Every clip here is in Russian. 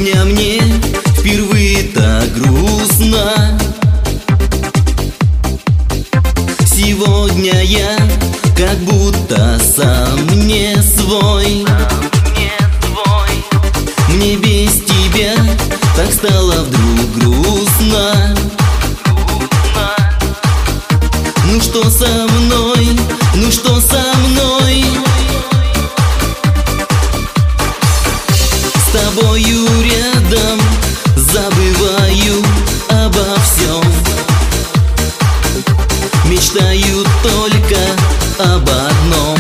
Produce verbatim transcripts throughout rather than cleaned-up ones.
Сегодня мне впервые так грустно. Сегодня я как будто сам не свой. Мне без тебя так стало вдруг грустно. Ну что со мной, ну что со мной? С тобою рядом забываю обо всем. Мечтаю только об одном.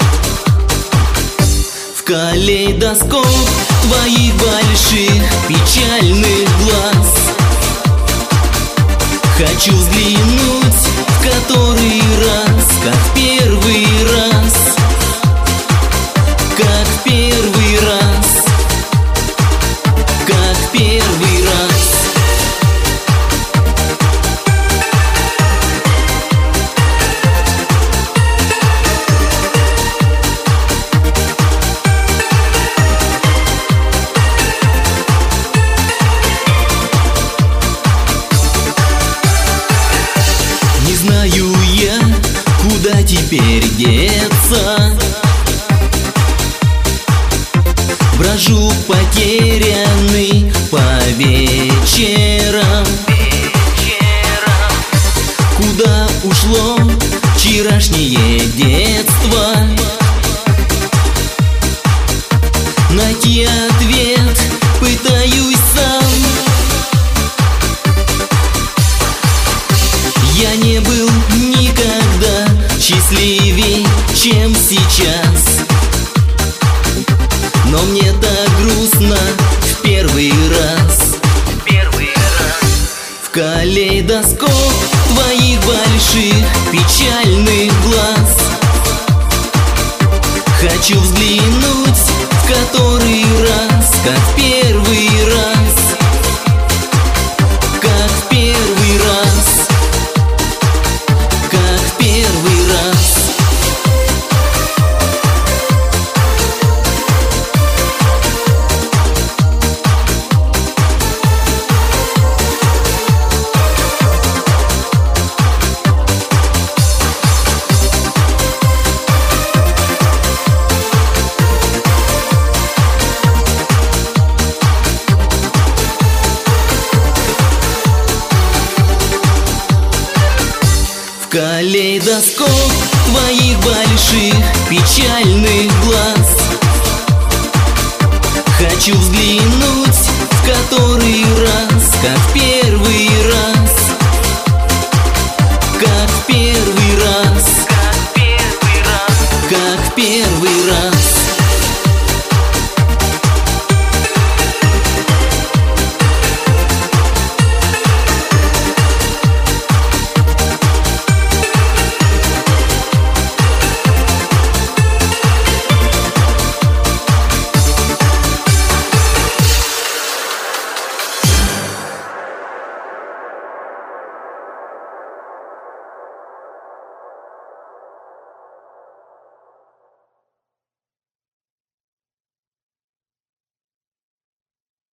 В калейдоскоп твоих больших печальных глаз хочу взглянуть в который раз, как в первый раз, как в первый раз, как в первый раз. Не знаю я, куда теперь деться. Брожу потерянный по вечерам. Куда ушло вчерашнее детство? Найти ответ пытаюсь сам. Я не был никогда счастливей, чем сейчас. Но мне так грустно в первый раз. В калейдоскоп твоих больших печальных глаз хочу взглянуть в который раз, как в первый раз, как в первый раз, как в первый раз. В калейдоскоп твоих больших печальных глаз хочу взглянуть в который раз, как в первый